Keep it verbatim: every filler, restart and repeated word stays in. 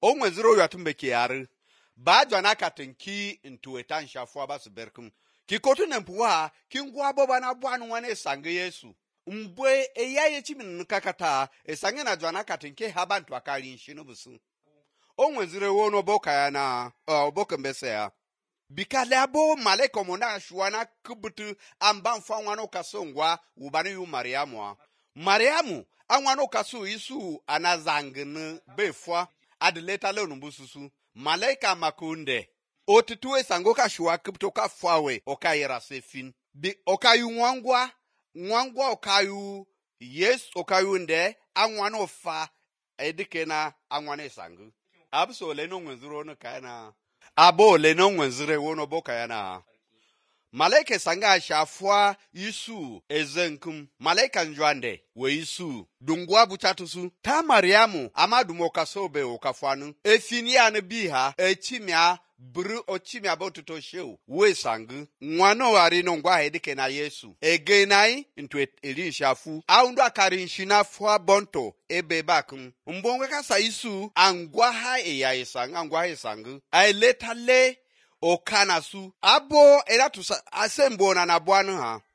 o mweziro yatumbe kiari ba jwana katinki intuetan shafwa basu berkum ki kotu nempuwa ki ngwa boba na bwanu wane sange Yesu mbwe eyaye chimin kakata esange na jwana katinki habantu akali nshinu busu o mweziro wono boka ya na uh, boka mbese ya bikale abo male komona shwana kubutu amba mfa wano kasongwa ubani yu Mariamu Mariamu anwano kasu isu anazangene befwa adileta le numbususu malaika makunde otitue sangoka shwa kutoka fawe okayera sefin bi okayu nwangwa nwangwa okayu yes okayu nde anwano fa edikena anwane sangu abso le no nwezuro no kana abo le no nwezire wono boka yana malaika sanga shafwa isu ezenkum malaika njwande we isu dungwa buchatusu ta Mariamu amadu mokasobe okafanu efini ane biha echimia bru ochimia botuto sheu we sangu nwano wari no ngwa hedike na Yesu egenai into eri shafu aundu akari nshina fwa bonto ebe bakum mbongwe kasa isu angwa ha eya isanga angwa isangu ai letale okanasu abo eratu asembo na nabwanu ha